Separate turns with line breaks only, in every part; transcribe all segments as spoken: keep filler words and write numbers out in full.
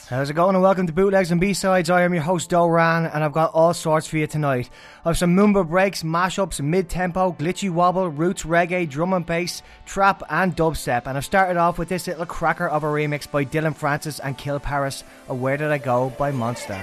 How's it going, and welcome to Bootlegs and B-Sides. I am your host Doran, and I've got all sorts for you tonight. I have some Moomba breaks, mashups, mid-tempo, glitchy wobble, roots reggae, drum and bass, trap and dubstep. And I've started off with this little cracker of a remix by Dylan Francis and Kill Paris of Where Did I Go by Monster.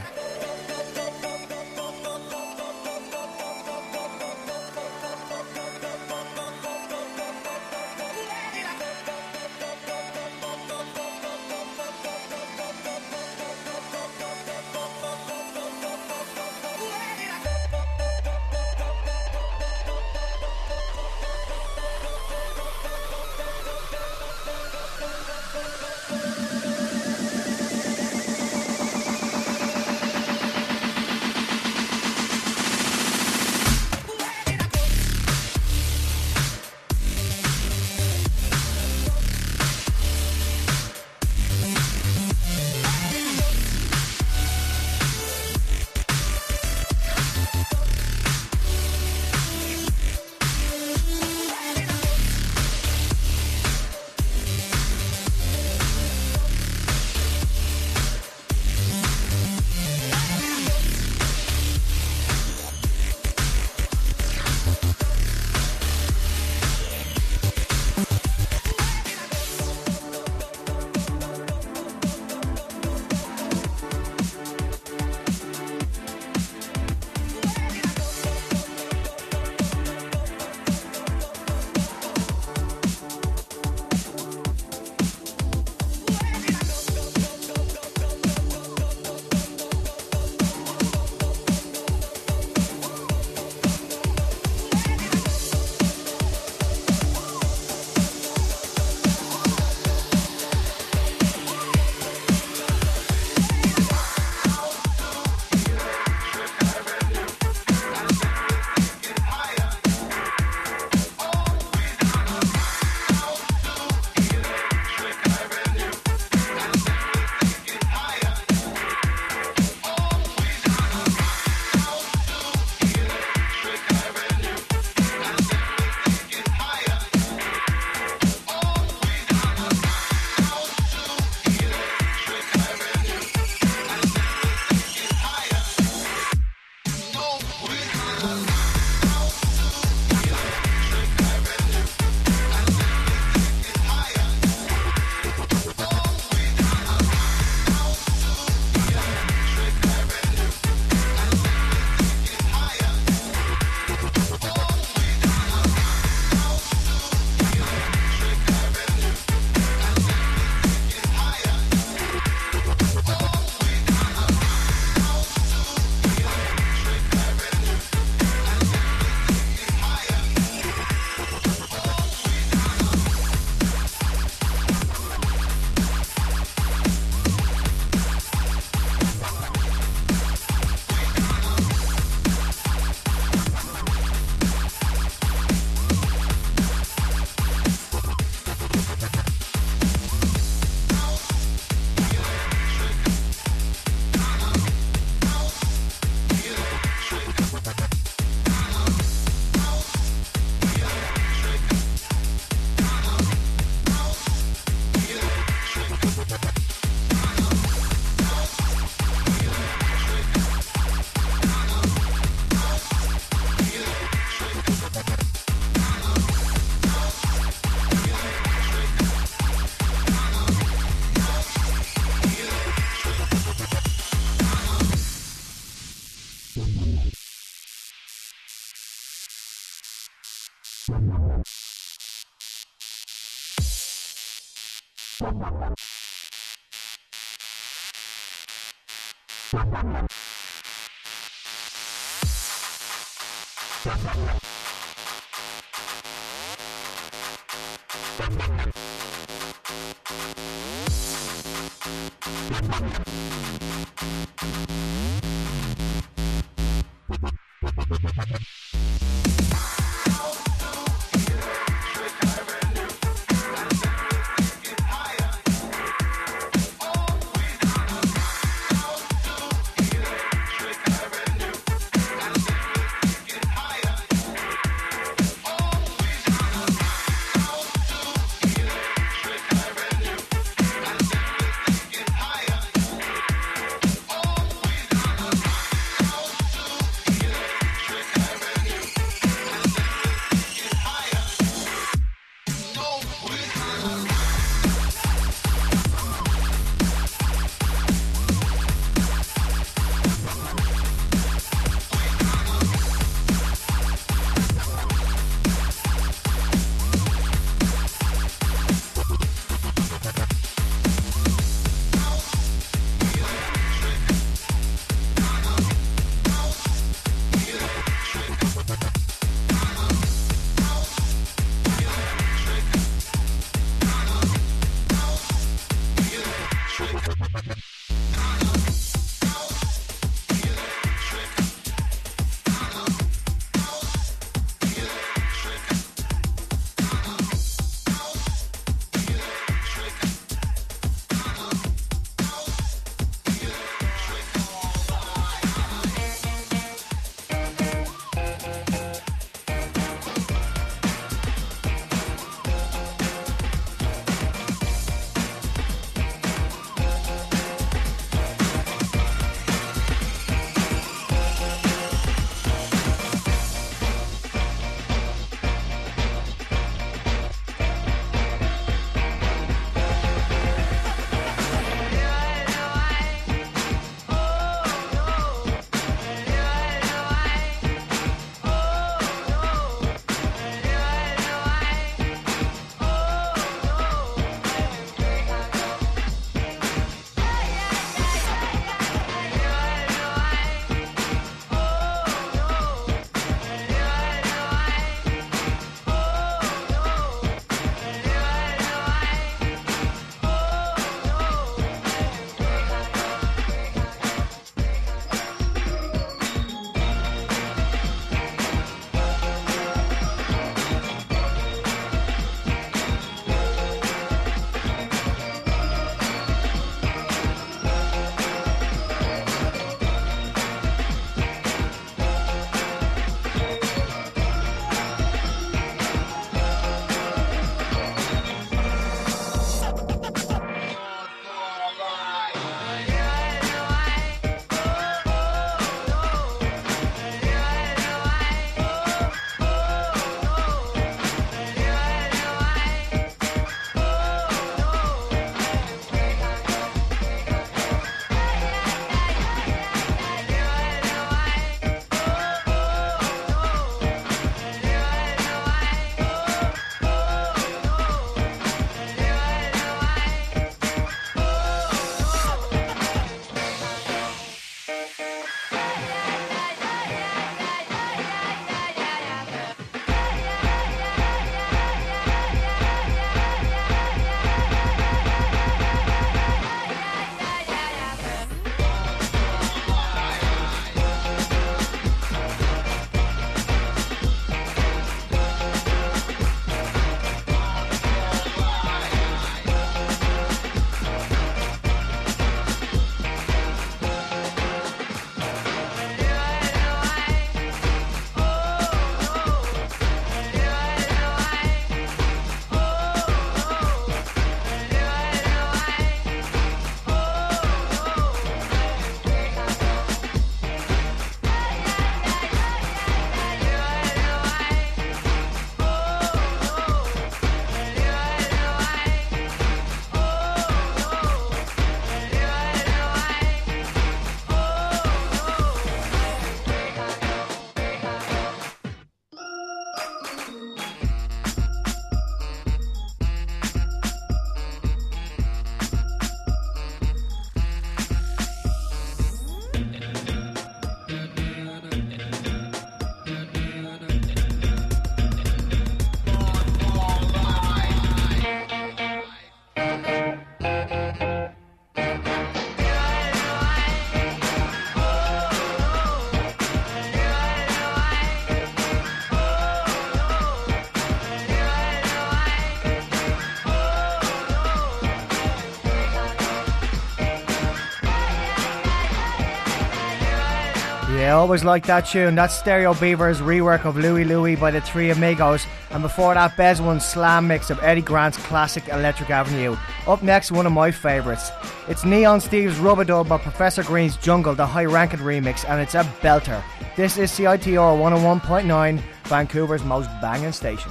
Yeah, I always like that tune. That's Stereo Beaver's rework of Louie Louie by the Three Amigos, and before that, Bez One's slam mix of Eddie Grant's classic Electric Avenue. Up next, one of my favourites. It's Neon Steve's Rub-a-Dub by Professor Green's Jungle, the high-ranking remix, and it's a belter. This is C I T R one oh one point nine, Vancouver's most banging station.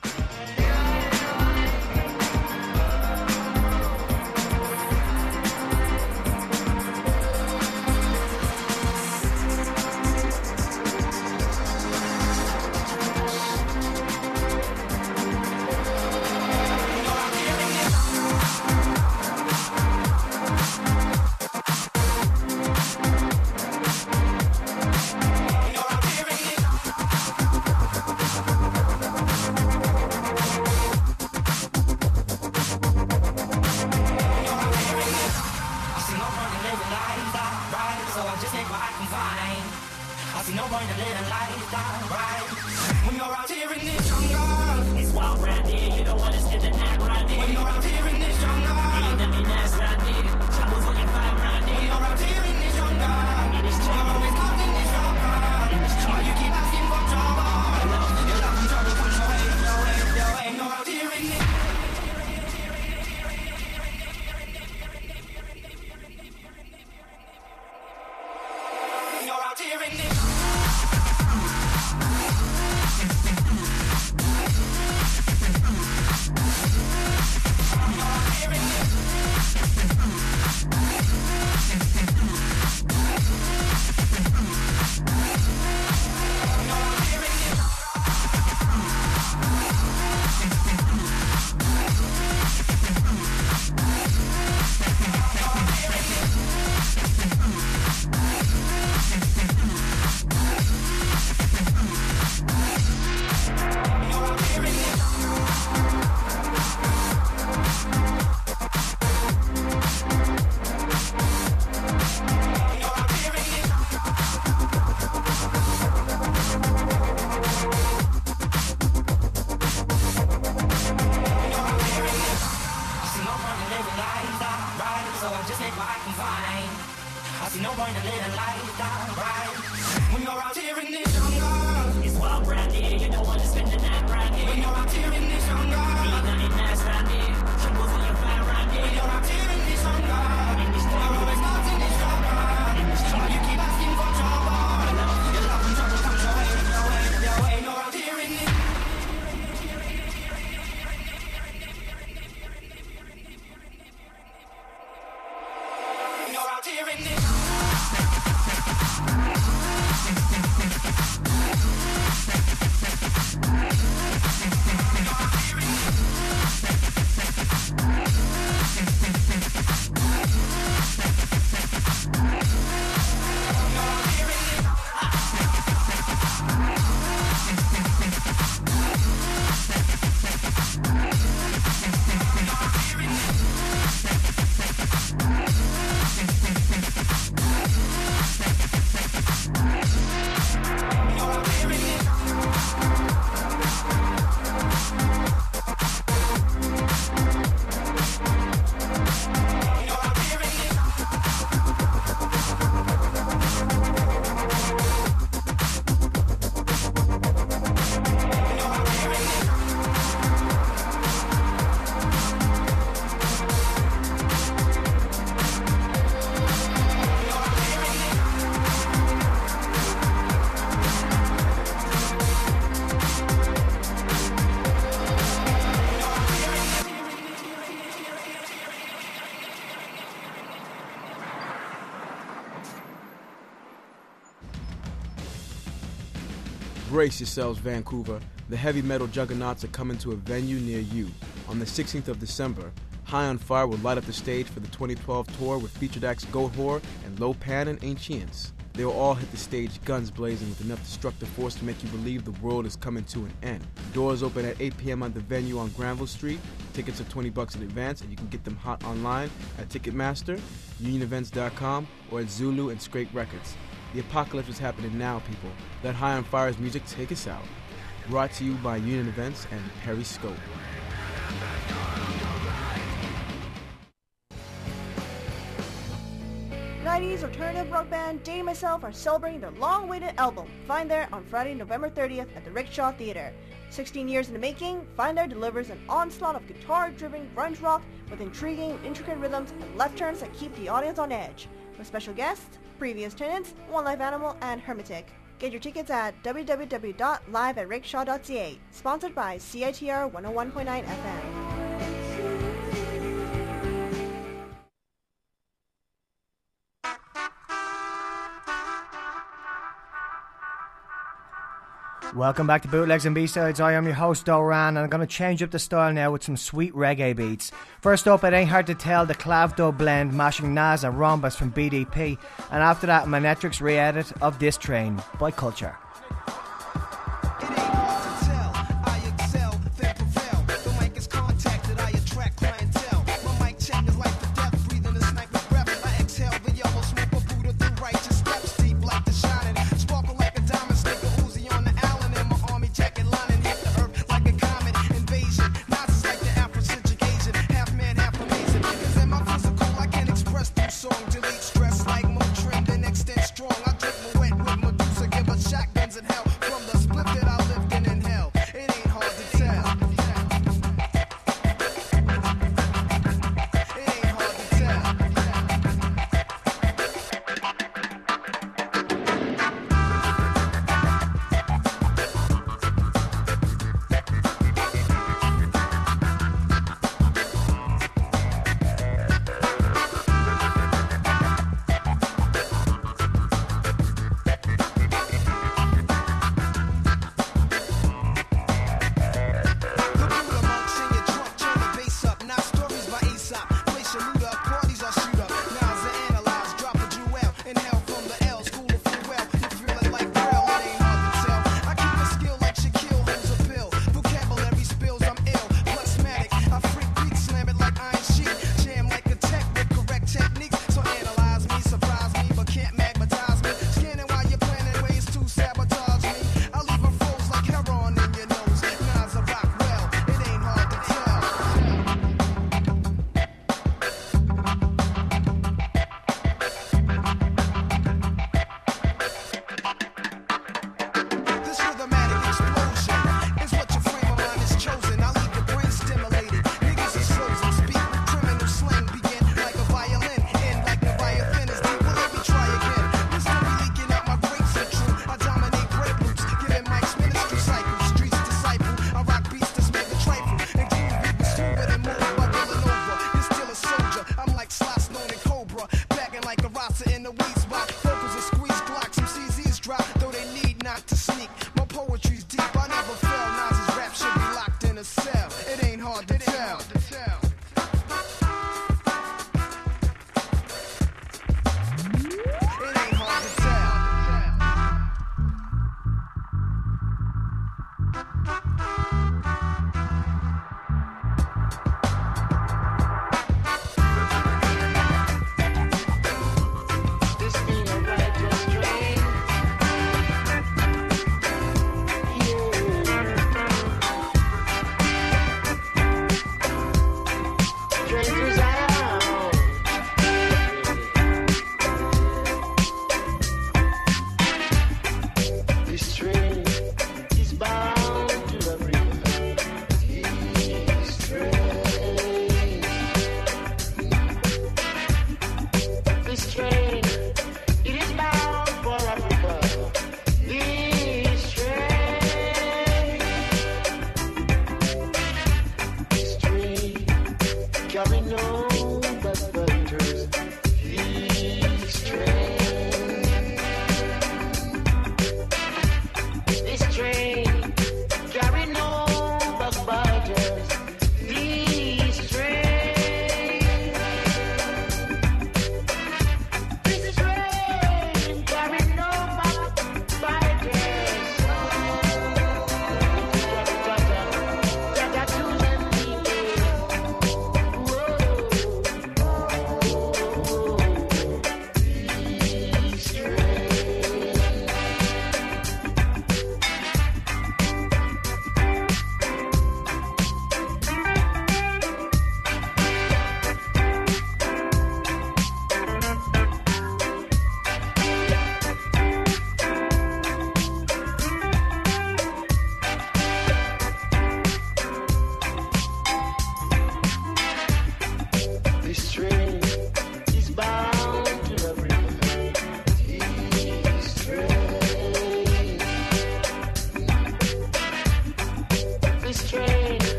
Brace yourselves, Vancouver. The heavy metal juggernauts are coming to a venue near you. On the sixteenth of December, High on Fire will light up the stage for the twenty twelve tour with featured acts Goatwhore and Lopan and Ancients. They will all hit the stage guns blazing with enough destructive force to make you believe the world is coming to an end. Doors open at eight p.m. at the venue on Granville Street. Tickets are twenty bucks in advance, and you can get them hot online at Ticketmaster, Union Events dot com, or at Zulu and Scrape Records. The apocalypse is happening now, people. Let High on Fire's music take us out. Brought to you by Union Events and Periscope.
nineties alternative rock band Day Myself are celebrating their long-awaited album, Find There, on Friday, November thirtieth at the Rickshaw Theatre. sixteen years in the making, Find There delivers an onslaught of guitar-driven grunge rock with intriguing, intricate rhythms and left turns that keep the audience on edge. With special guests, previous tenants, One Life Animal, and Hermetic. Get your tickets at w w w dot live at rickshaw dot c a. Sponsored by C I T R one oh one point nine F M.
Welcome back to Bootlegs and B-Sides. I am your host, Doran, and I'm going to change up the style now with some sweet reggae beats. First up, It Ain't Hard to Tell, the Clavdo blend mashing Nas and Rhombus from B D P. And after that, Manetrix re-edit of This Train by Culture.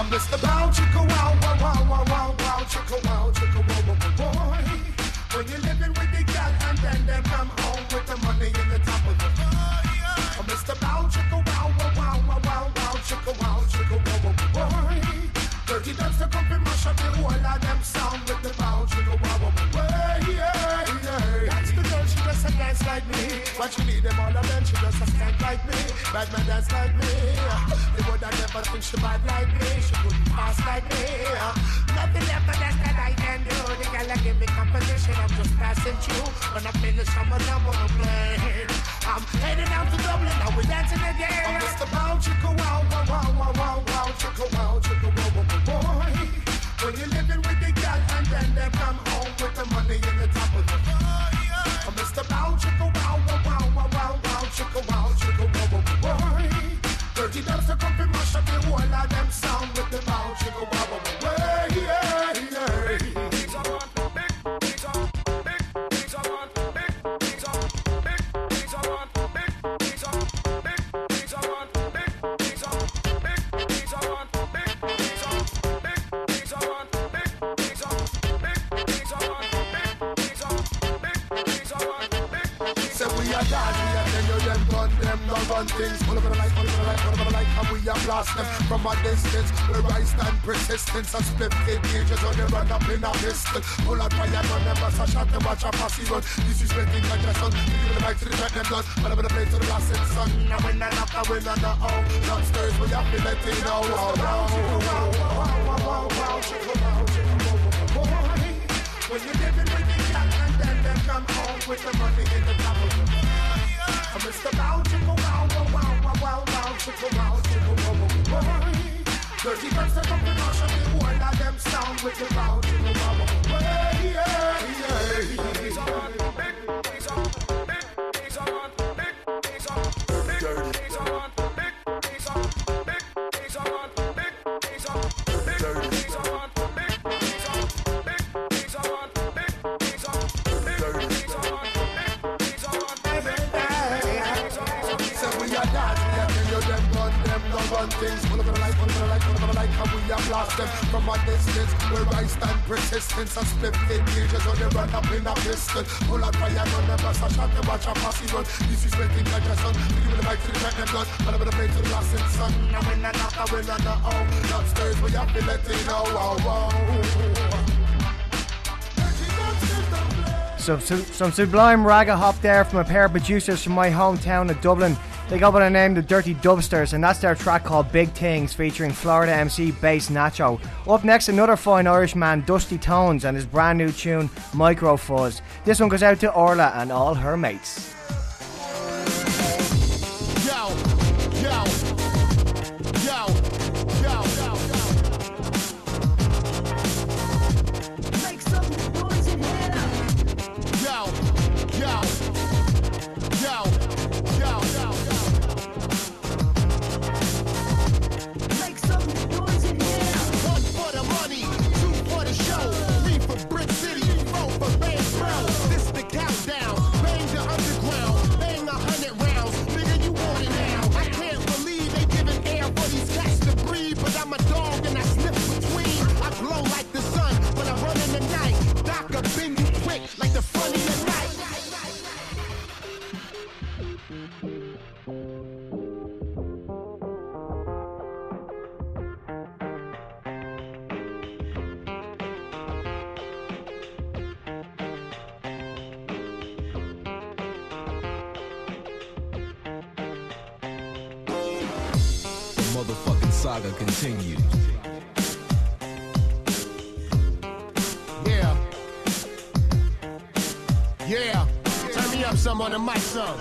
I'm Mister Bow Chicka Wow Wow Wow Wow Wow Wow Chicka Wow Chicka Wow Wow Boy. When you're living with the gal and then they come home with the money in the top of the boy. I'm Mister Bow Chicka Wow Wow Wow Wow Wow Wow Chicka Wow Chicka Wow Wow Boy. Dirty dogs to come and mash up the whole of them sound with the Bow Chicka Wow Wow Boy. Yeah, yeah. That's the girl, she just a dance like me. But she need them all of them, she just a stand like me. Bad man dance like me. They would have never think she bad like me. She couldn't pass like me. Nothing left but that's that I can do. The girl that give me competition, I'm just passing through. When I finish, I'm gonna wanna play. I'm heading out to Dublin, now we're dancing again. I'm Mister Bow Chicka Wow Wow Wow Wow Wow Wow Chicka Wow Chicka Wow Wow Boy. When you're living with the girl and then they come home with the money in the top of the boy. I'm Mister Bow Chicka Wow Wow Wow Wow Wow Wow Chicka Wow Chicka Wow Wow Boy. Dirty dogs to come and mash up the whole of them sound with the Bow Chicka Wow Wow Boy. Yeah, yeah. Things I want, big things I want, big things I want, big things I want, big things I want, big things I want, big things I want, big things I want, big things I want, big things I want, big things I want, big things I want, big things I want, big things I want, big things I want, big things. Say we are God, we are then you them gun them, no run things. All over the light, all over the light, all over the light, and we are blast them from a distance. Where I stand persistence and split in cages on the run up in a pistol. Pull out fire, gun them, bust a shot, them watch a posse run. This is making congestion. We give the mic to the track, them done. All over the place to the last in sun. Now when I knock, I win on the oh. Downstairs, we have to let it know. Wow, wow, wow, wow, wow, wow, chicka, wow, chicka, wow, wow, boy. When you're living with the cat and then they come home with the money in the top of the boy. I'm Mister Bow Chicka Wow Wow Wow Wow Wow Wow Chicka Wow Chicka Wow Wow Boy. Dirty girls that come and mash up the whole of them sound with the Bow Chicka Wow Wow Boy. Yeah, yeah. Things I want, big things I want, big things I want, big things I want, big things I want, big things I want, big things I want, big things I want, big things I want, big things I want, big things I want, big things I want, big things I want, big things I want, say we are God, we are tell you them gun them, no run things. All over the light, all over the light, all over the light, and we are blast them from a distance. Where I stand persistence and split in cages on the run up in a pistol. Pull out fire, gun them, bust a shot, them watch a posse run. This is making congestion. We give the mic to the track, them done. All over the place to the last in sun. Now when I knock, I win on the oh. Upstairs, we have to let it know. Wow, wow.
Some, some sublime ragga hop there from a pair of producers from my hometown of Dublin. They go by the name the Dirty Dubsters, and that's their track called Big Things, featuring Florida M C Bass Nacho. Up next, another fine Irishman, Dusty Tones, and his brand new tune Micro Fuzz. This one goes out to Orla and all her mates.
Yo, yo, yo, yo, yo. Make some noise in here. Yo, yo, yo, yo, yo, yo. Make some noise in here. One for the money, two for the show, three for Brick City, four for Bay Pro. This the countdown, bang the underground, bang a hundred rounds, nigga you want it now. I can't believe they giving air for these cats to breathe, but I'm a dog and I sniff between. I glow like the sun when I run in the night. Doc a bend you quick like the front of the night.
Motherfucking saga continues.
Yeah. Yeah. Turn me up some on the mic, son.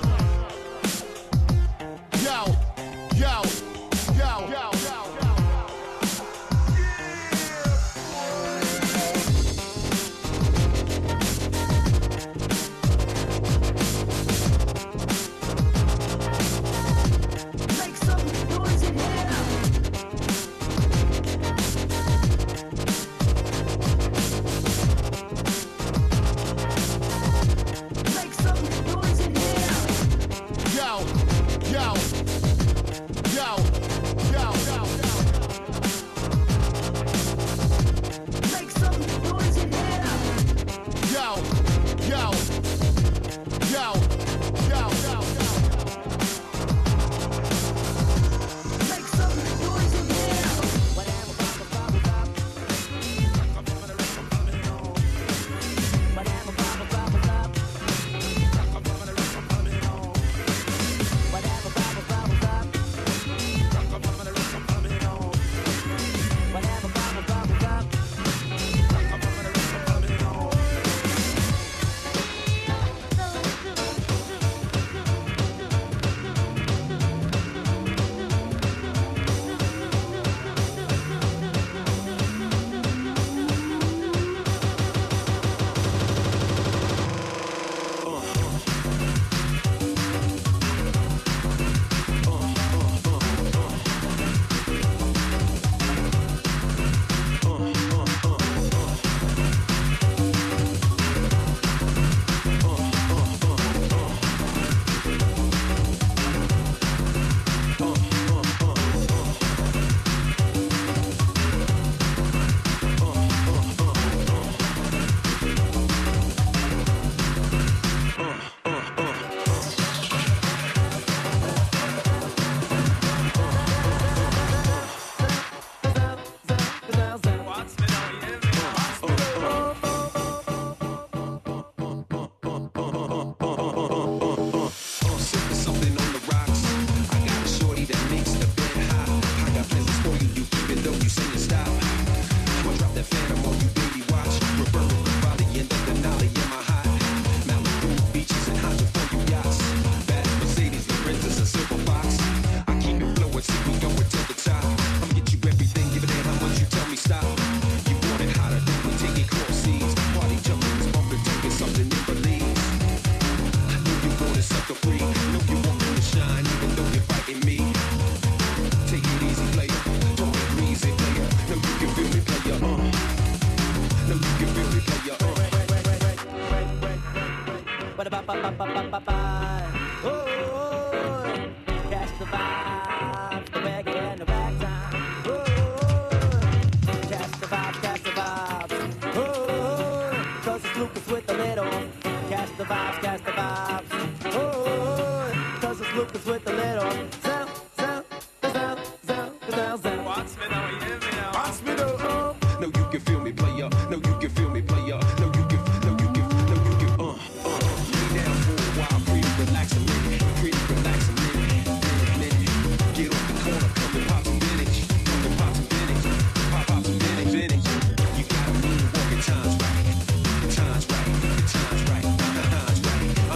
Yo. Yo. Yo. Yo. Make some noise in here. Make some noise in here. Yo, yo, yo, yo, yo.
ba ba ba ba ba ba ba. Oh, catch the vibe, the reggae and the ragtime. Oh, catch the vibe, catch the vibes. Oh, cause it's Lucas with the little. Catch the vibes, catch the vibes. Oh, cause it's Lucas with the little. Sound, sound, sound, sound, sound, sound.
Watch me now, you hear me now.
Watch me now.
No, you can feel me, player. No, you can feel me, player. No, you can, no, you can, no, you can, uh, uh. Lay down for a while, breathe, relax a minute. Breathe, relax a minute. Minute, minute. Get off the corner, come and pop some vintage. Come and pop some vintage. Pop, pop some vintage, vintage. You gotta move, walk in time's right. Time's right, time's right, time's right.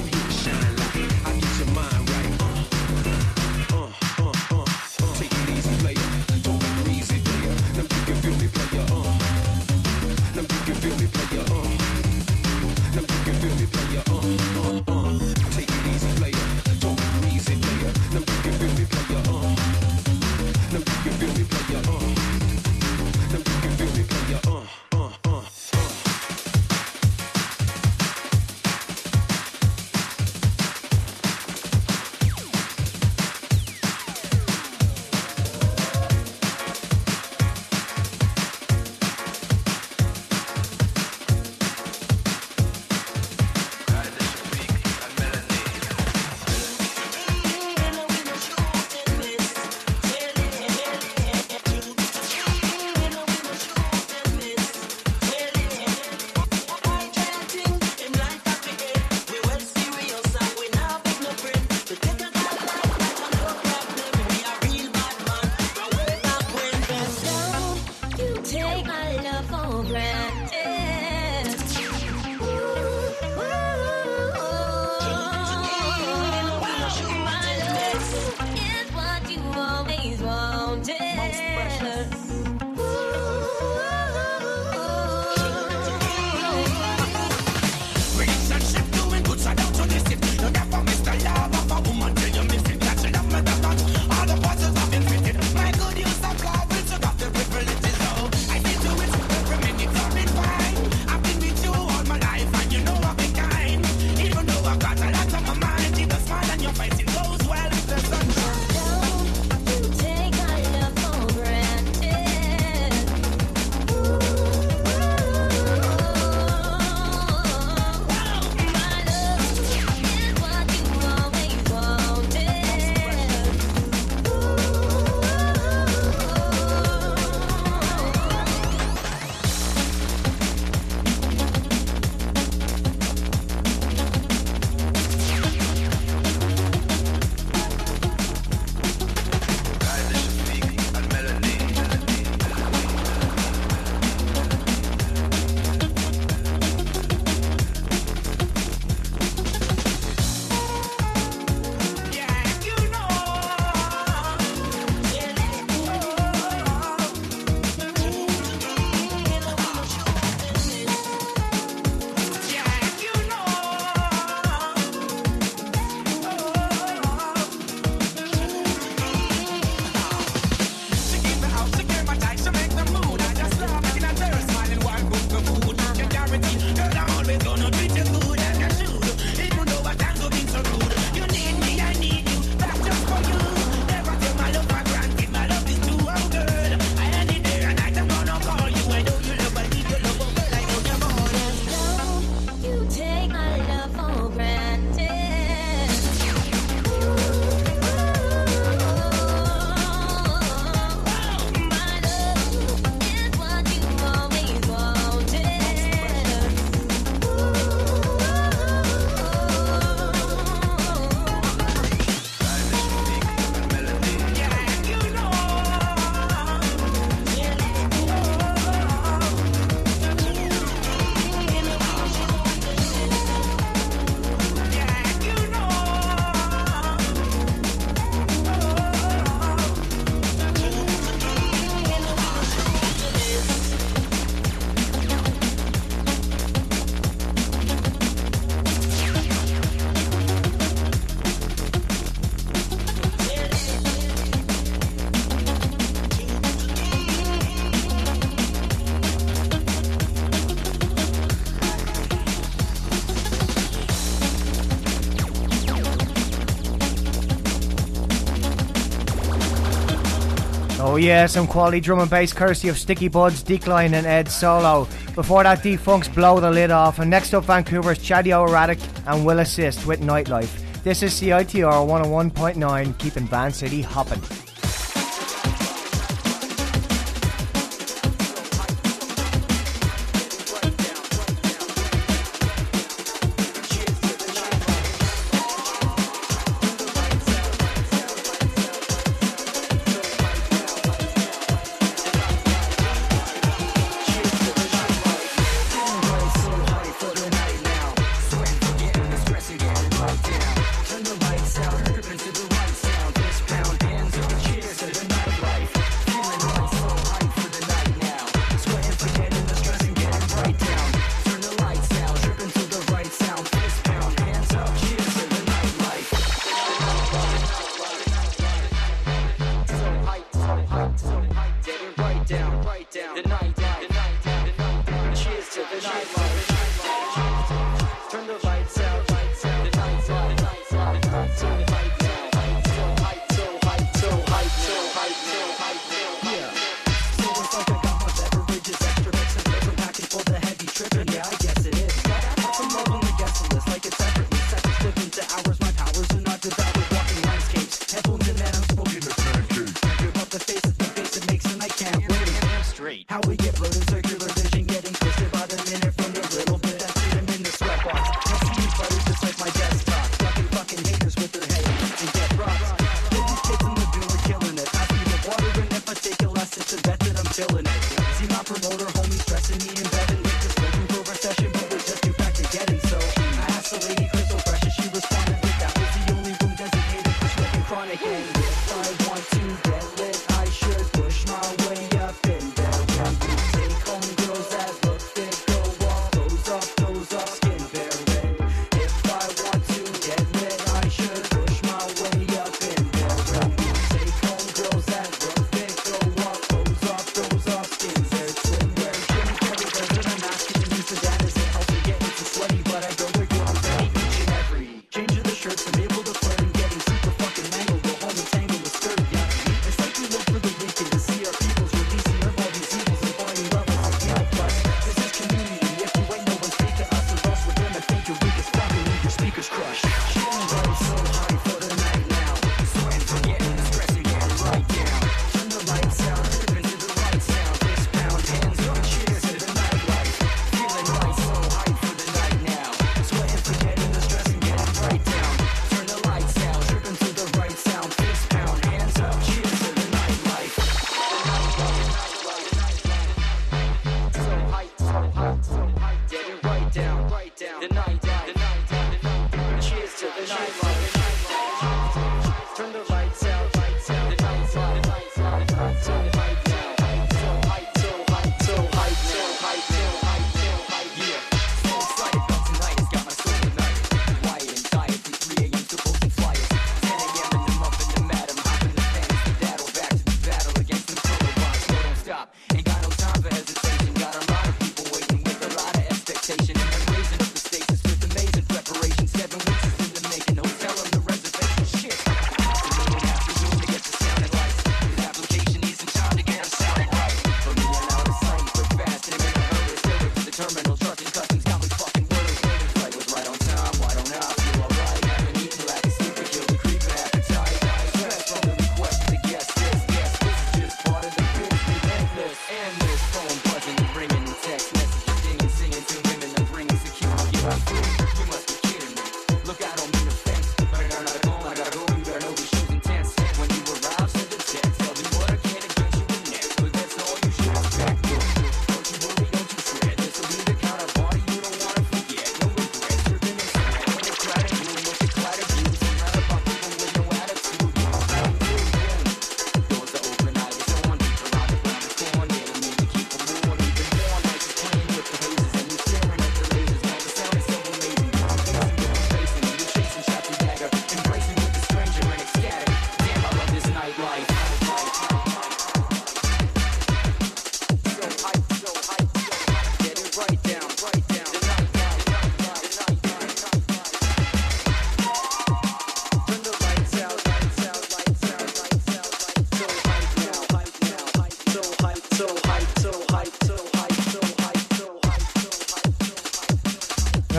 yeah, some quality drum and bass courtesy of Sticky Buds, Decline and Ed Solo. Before that, D-Funk's Blow the Lid Off. And next up, Vancouver's Chaddy O'Radic and Will Assist with Nightlife. This is C I T R one oh one point nine, keeping Van City hopping.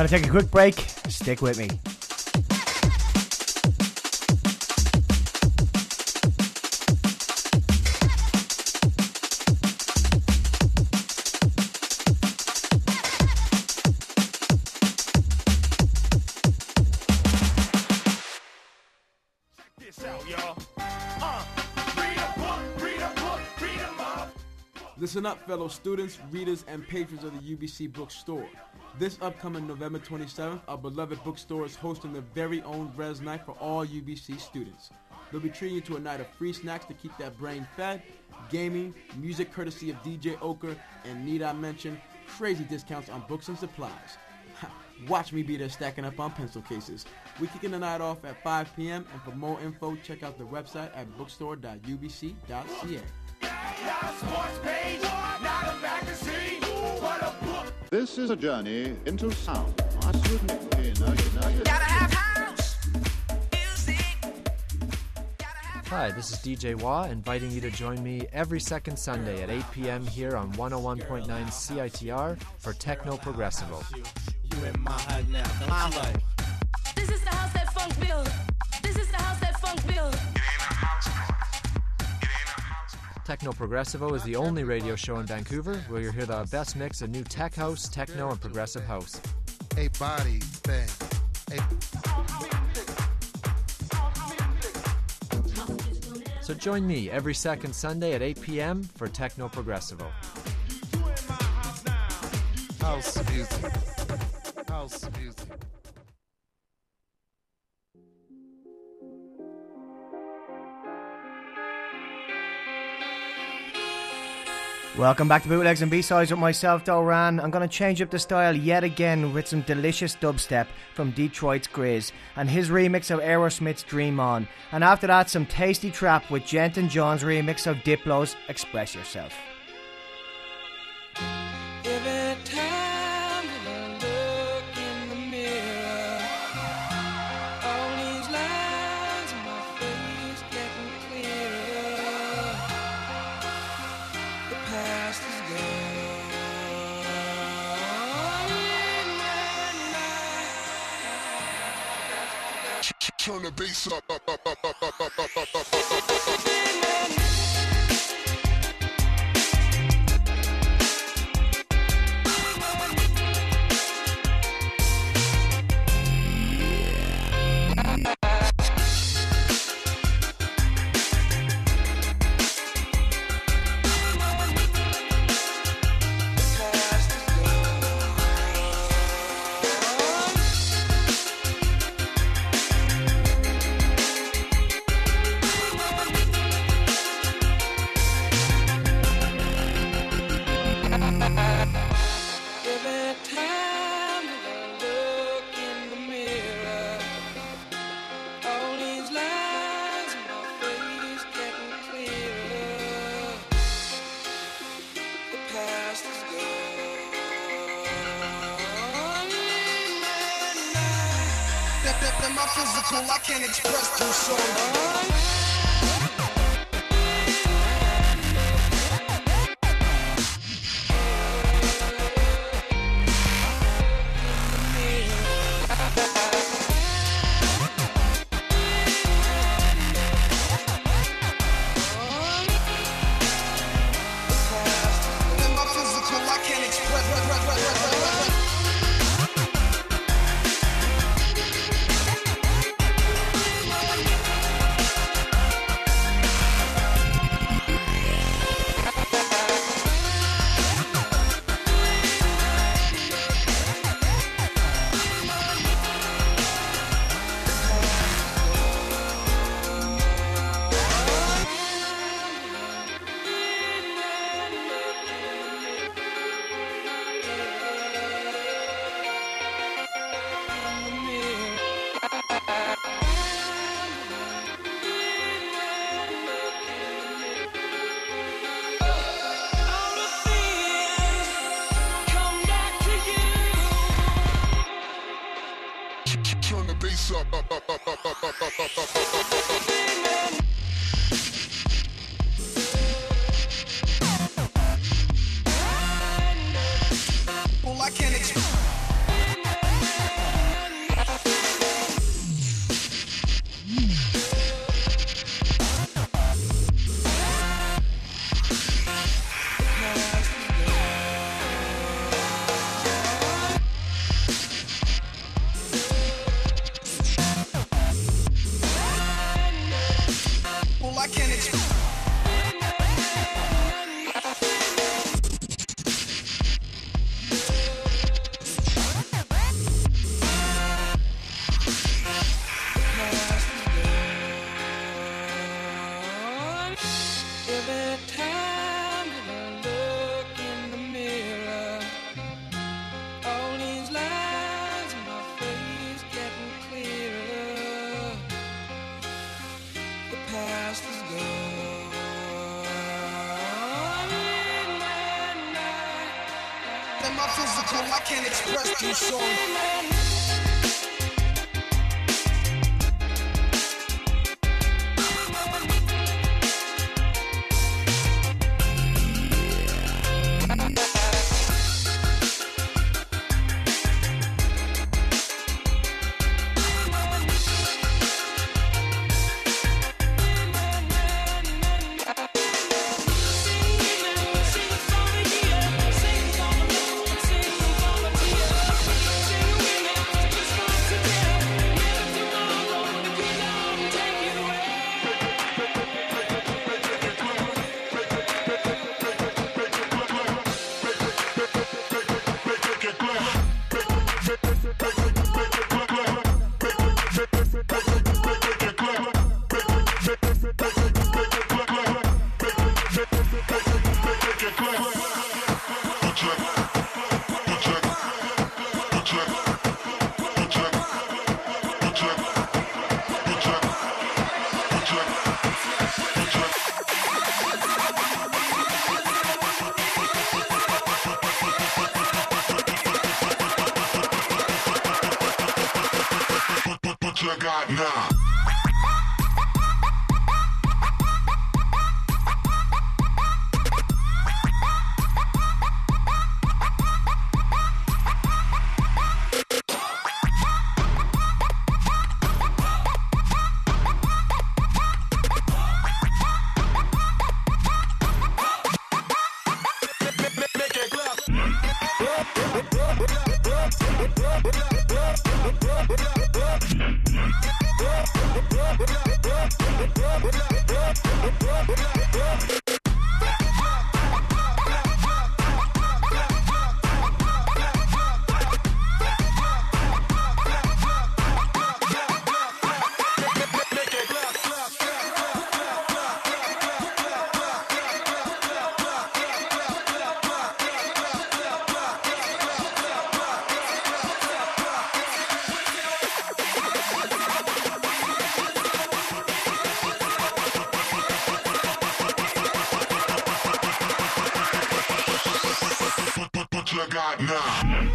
to take a quick break. Stick with me.
Listen up, fellow students, readers, and patrons of the U B C Bookstore. This upcoming November twenty-seventh, our beloved bookstore is hosting their very own Res Night for all U B C students. They'll be treating you to a night of free snacks to keep that brain fed, gaming, music courtesy of D J Oker, and need I mention, crazy discounts on books and supplies. Watch me be there stacking up on pencil cases. We're kicking the night off at five p.m. and for more info, check out the website at bookstore dot u b c dot c a.
This is a journey into sound. I certainly, you know, you know, you know.
Hi, this is D J Wah, inviting you to join me every second Sunday at eight p.m. here on one oh one point nine C I T R for Techno Progressivo.
This is the house that funk build. This is the house that funk build.
Techno Progressivo is the only radio show in Vancouver where you'll hear the best mix of new tech house, techno, and progressive house.
A body thing. A
So join me every second Sunday at eight p.m. for Techno Progressivo.
house music. House music.
Welcome back to Bootlegs and B-Sides with myself, Doran. I'm going to change up the style yet again with some delicious dubstep from Detroit's Grizz and his remix of Aerosmith's Dream On. And after that, some tasty trap with Gent and John's remix of Diplo's Express Yourself.
Every time that I look in the mirror, all these lines in my face getting clearer. The past is gone.
Turn the bass up, up, up, up, up, up, up, up, up, up, up.
In my physical, I can't express through song. Turn the bass up, up, up, up, up, up, up, up, up, up, up, well, I can't explain. physical, I can't express through song.
Check out now. Check out now.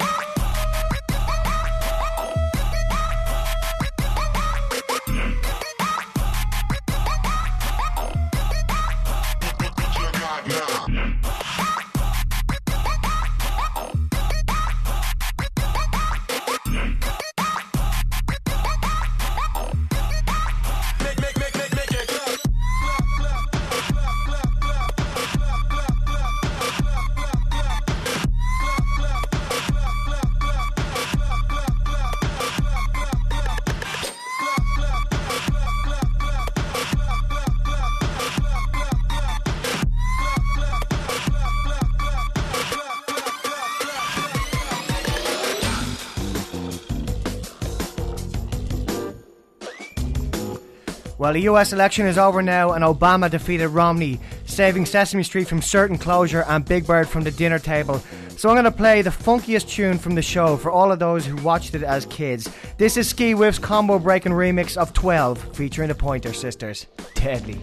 Well, the U S election is over now and Obama defeated Romney, saving Sesame Street from certain closure and Big Bird from the dinner table. So I'm going to play the funkiest tune from the show for all of those who watched it as kids. This is Ski Whiff's combo breaking remix of twelve, featuring the Pointer Sisters. Deadly.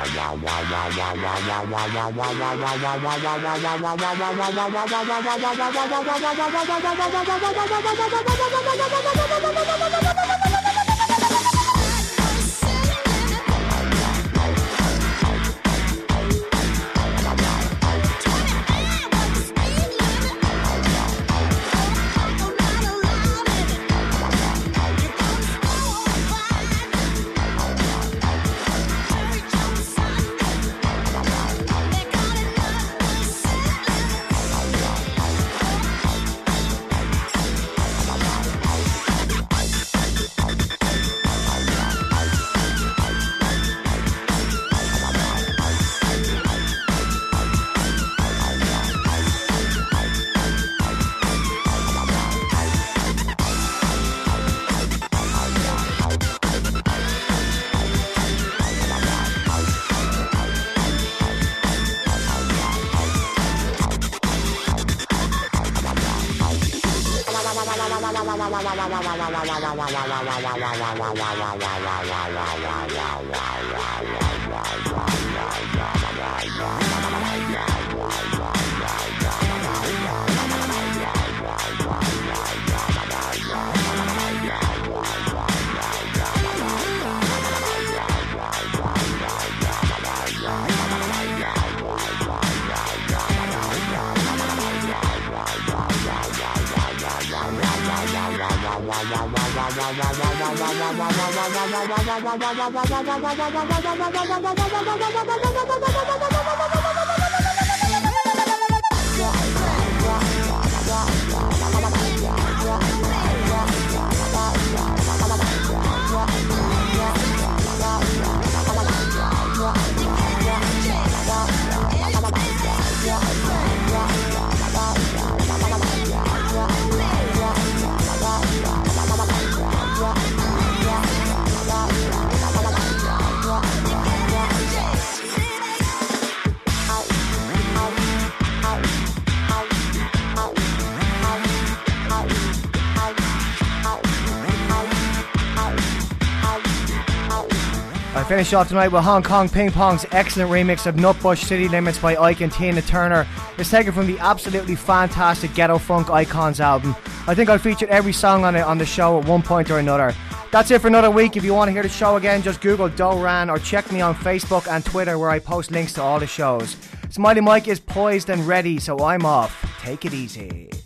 Finish off tonight with Hong Kong Ping Pong's excellent remix of Nutbush City Limits by Ike and Tina Turner. It's taken from the absolutely fantastic Ghetto Funk Icons album. I think I've featured every song on it on the show at one point or another. That's it for another week. If you want to hear the show again, just Google Doran or check me on Facebook and Twitter where I post links to all the shows. Smiley Mike is poised and ready, so I'm off. Take it easy.